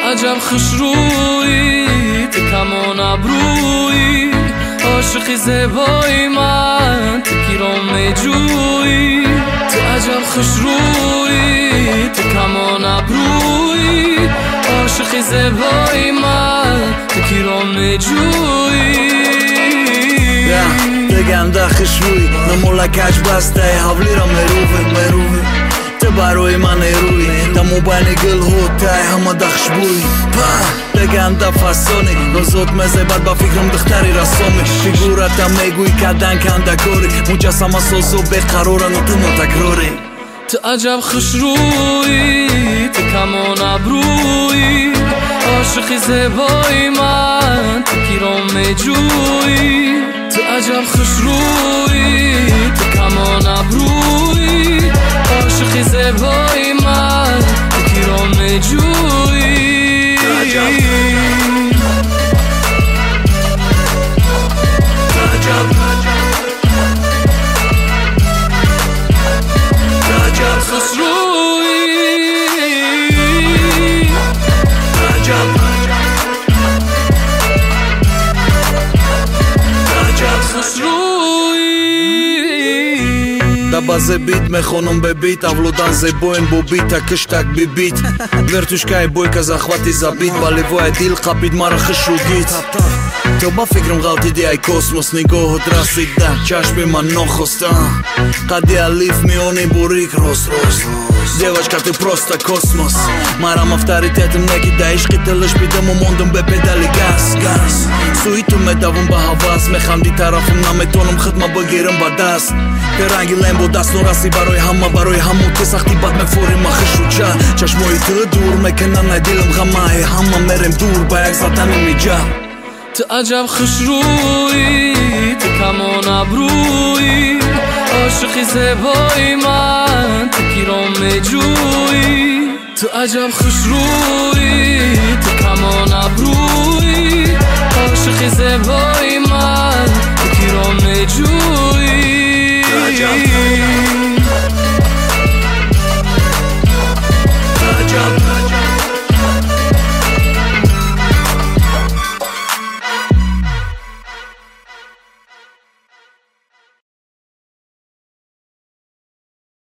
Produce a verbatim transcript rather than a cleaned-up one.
عجب خوشرویی، تو کمان ابرویی، عاشقی زیبایی من، تو پیرام جویی. تو عجب خوشرویی، تو کمان ابرویی، عاشقی زیبایی من، تو پیرام جویی. بگم ده خوشرویی نمولا کج بسته حولی را مروفه مروفه تو برای من روی دمو بین گل هوتای همه دخش بوی بگم ده فسانی روزود مزه بر با فکرم دختری رسامی فیگورتا میگوی کدن کنده کاری مجسمه سازو بقرارن و تو متکراری. تو عجب خوشرویی، تو کمان ابرویی، عاشقی زیبایی من، تو پیرام جویی. تو عجب خوشرویی، تو کمان ابرویی، عاشقی زیبایی من، تو پیرام جویی. تو عجب تو عجب تو عجب خوشرویی، تو عجب Базе бит мехонам бебит авлодан зебоин бо бита киштак бибит вертушкаи бойка захвати забит балевоя дил қапид мара хушругит то ба фикрам ғалтиди ай космос нигоҳот расида чашми ман нохоста қади алиф миёни бурик рост рост девочка ты просто космос марам авторитетим некида ишқи тилиш бидаму мондум бе педали газ газ суиту медавум ба ҳавас механди тарафум наметонам хидма бигирам ба даст ранги лембо даст нораси барои ҳама барои ҳамо ки сахти бад мефорим ахишуча чашмои ту дур мекунан ай дилам ғамаи ҳама мерем дур ба як затани миҷа. تو عجب خوشرویی، تو کمان ابرویی، عاشقی زیبایی من، تو پیرام جویی. تو عجب خوشرویی،